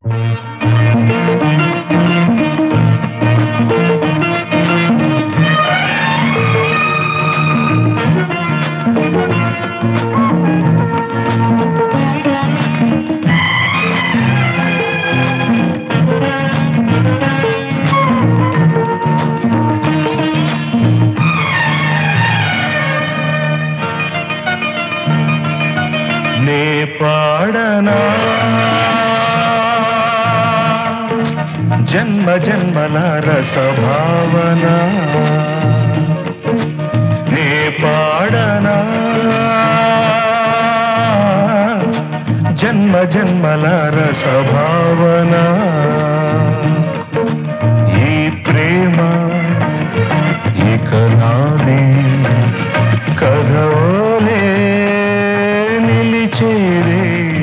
పాడనా జన్మ జన్మల రసభావన నే పాడనా జన్మ జన్మల రసభావన ఈ ప్రేమ ఇక నాది కథోలే నిలిచేరే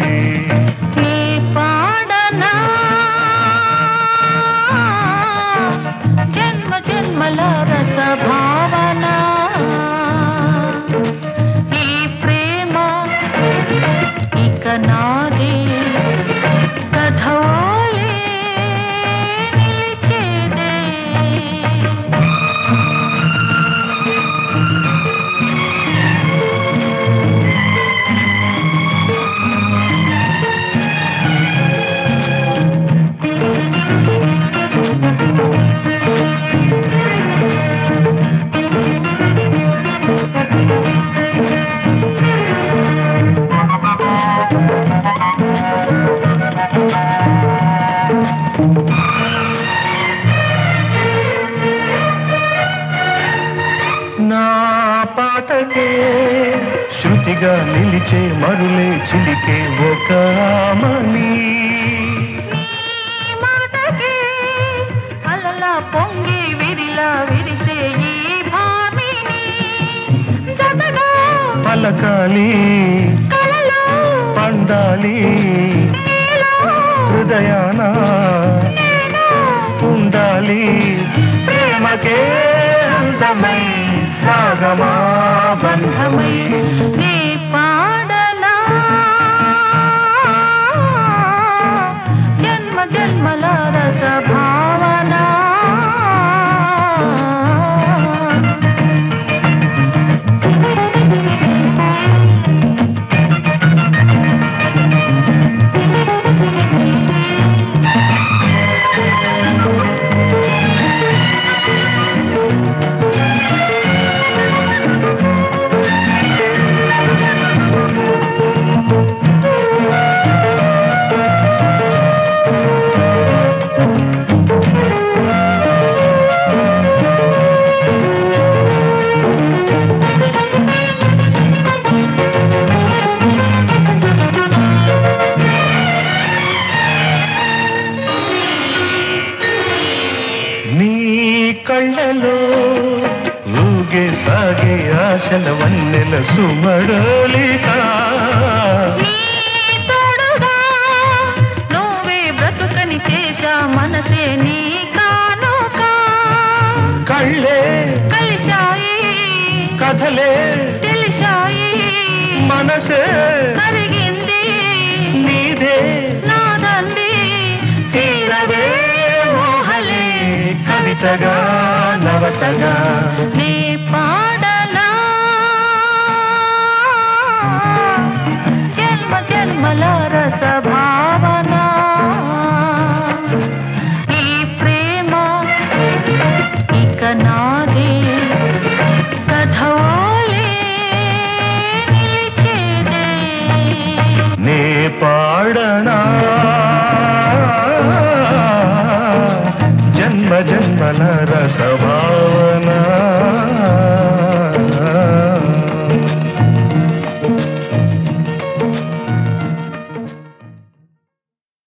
శృతిగా నిలిచే మరులే చిలికే ఒక మణి అలలా పొంగి విరిలా విరిసే ఈ భామిని పలకాలి కలలో పండాలి హృదయాన ఉండాలి ప్రేమకే అందమై సాగమా బంధమై నీ పాడనా జన్మ జన్మల రస భావన కళ్ళలో ఊగే సాగే ఆశల వన్నెల సుమడలిక నువ్వే బ్రతుకని చేశా మనసే నీ కానుక కళ్ళే కలిశాయి కథలే తెలిశాయి మనసే కరిగింది నీదే నాదంది తీరవే ఊహలే కవితగా